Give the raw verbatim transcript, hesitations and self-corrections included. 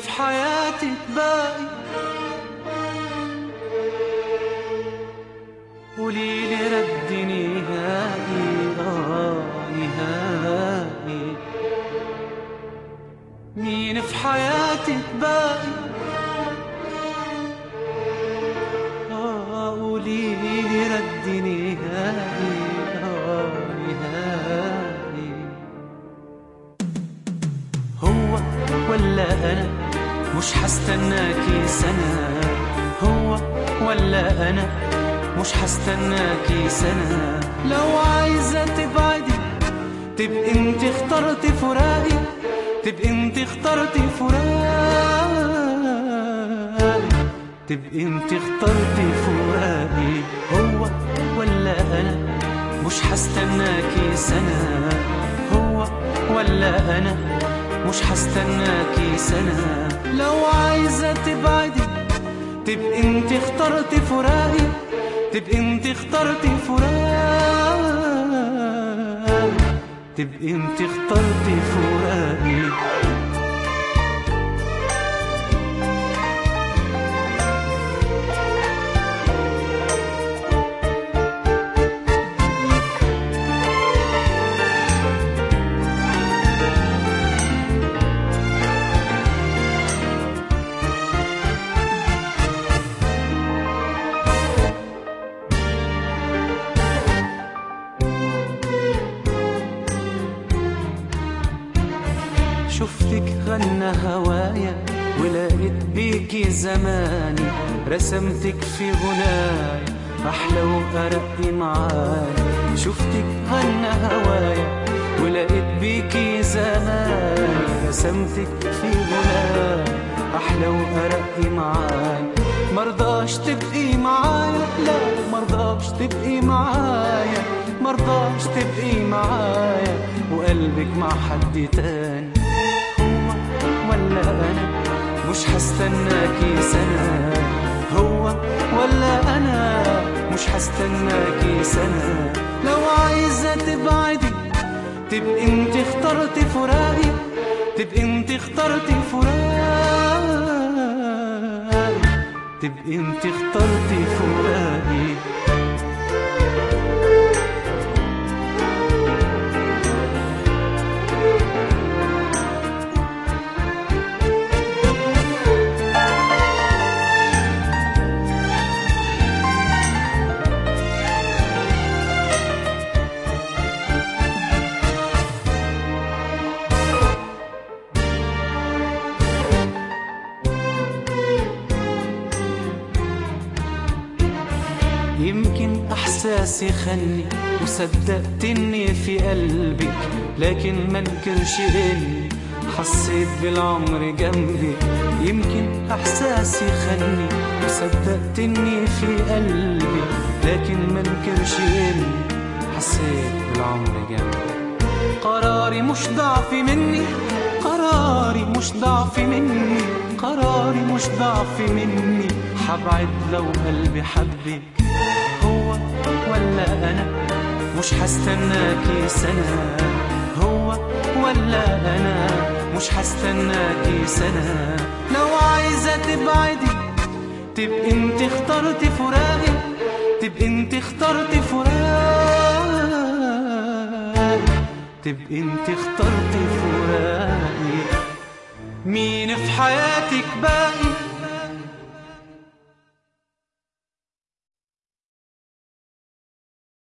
في حياتك باقي؟ قوليلي رد نهائي، آه نهائي. مين في حياتك باقي؟ آه قوليلي رد نهائي، آه نهائي. هو ولا أنا مش هستناكي سنة، هو ولا أنا مش هستناكي سنة. لو عايزة تبعدي تبقي انت اخترتي فراقي، تبقي انت اخترتي فراقي، تبقي انت اخترتي فراقي. هو ولا أنا مش هستناكي سنة، هو ولا أنا مش هستناكي سنة. لو عايزة تبعدي تبقي انت اخترتي فراقي، تبقي انت اخترتي فراقي، تبقي انت اخترتي فراقي. شفتك غنى هوايا ولقيت بيكي زماني، رسمتك في غنايا أحلى وأرقي معايا. شفتك غنى هوايا ولقيت بيكي زماني، رسمتك في غنايا أحلى وأرقي معايا. مرضاش تبقي معايا، لا مرضاش تبقي معايا، مرضاش تبقي معايا وقلبك مع حد تاني. ولا أنا مش هستناكي سنة، هو ولا أنا مش هستناكي سنة. لو عايزة تبعدي تبقي انت اخترتي فراقي، تبقي انت اخترتي فراقي، تبقي انت اخترتي فراقي. يمكن احساسي خلني وصدقت اني في قلبك، لكن ما انكرش اني حسيت بالعمر جنبك. يمكن احساسي خلني وصدقت اني في قلبك، لكن ما انكرش اني حسيت بالعمر جنبك. قراري مش ضعف مني، قراري مش ضعف مني، قراري مش ضعف مني. حبعد لو قلبي حبك، هو ولا أنا مش هستناكي سنة، هو ولا أنا مش هستناكي سنة. لو عايزة تبعدي تبقي انت اخترتي فراقي، تبقي انت اخترتي فراقي، تبقي انت اخترتي فراقي. مين في حياتك باقي؟